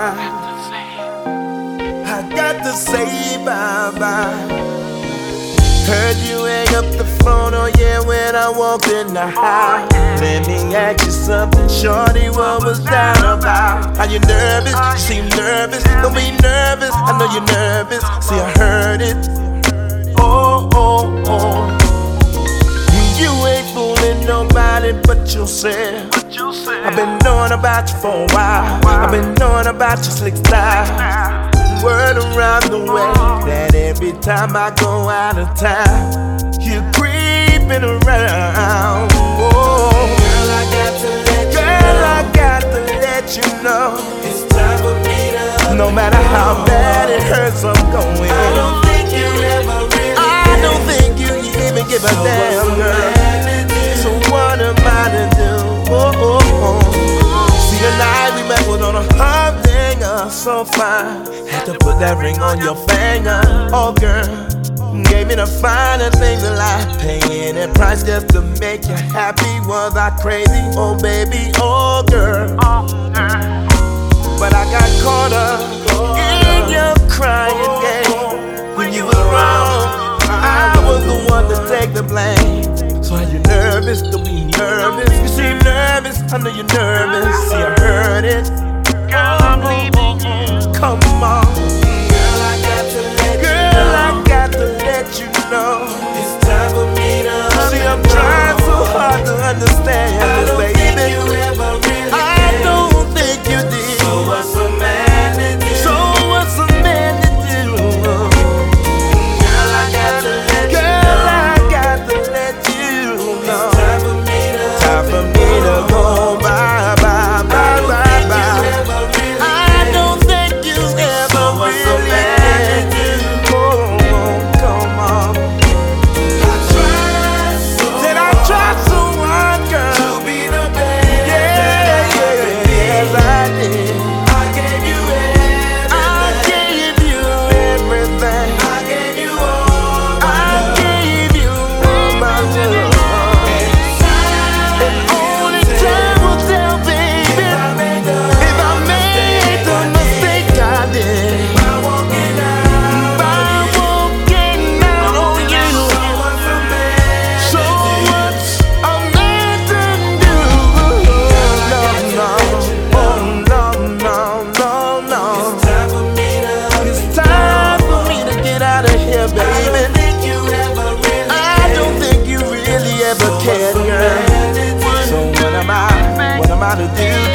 I got to say bye-bye. Heard you hang up the phone, oh yeah, when I walked in the house. Let me ask you something, shorty, what was that about? Are you nervous? You seem nervous, don't be nervous, I know you're nervous. See, I heard it, oh, oh, oh. You ain't fooling nobody but yourself. I've been knowing about you for a while, I've been knowing about your slick style. Word around the way that every time I go out of town, you're creeping around. Oh. Girl, I got to let you know it's time for me to. No matter how bad it hurts, I'm going. I don't think you ever really. I don't think you even give a damn, girl. So what am I to do? Oh, oh, oh. See, tonight we met was on a hard thing, so fine. Had to put that ring on your finger, oh girl. Gave me the finer things in life, paying that price just to make you happy. Was I crazy? Oh baby, oh girl. But I got caught up in your crying game. When you were wrong, I was the one to take the blame. So are you nervous? Don't be nervous. You seem nervous, I know you're nervous. See, I heard it. Girl, I'm leaving you. Come on. Girl, I got to let you know it's time for me to. See, I'm trying so hard to understand this, baby. I don't think you did. So what's a man to do? So what's a man to do? Girl, I got to let you know. I got to let you know it's time for me to go bye, bye, bye, bye, bye. I don't think you ever really do. Come on. Said I tried so hard, girl, to be the best. Yeah, yes I did. I gave you everything. I gave you all my love. And only time will tell, baby, if I made the mistake I did by walking out on you. So what's a man to do? No. It's time for me to get out of here, baby. I don't think you really ever cared, girl. So what am I to do?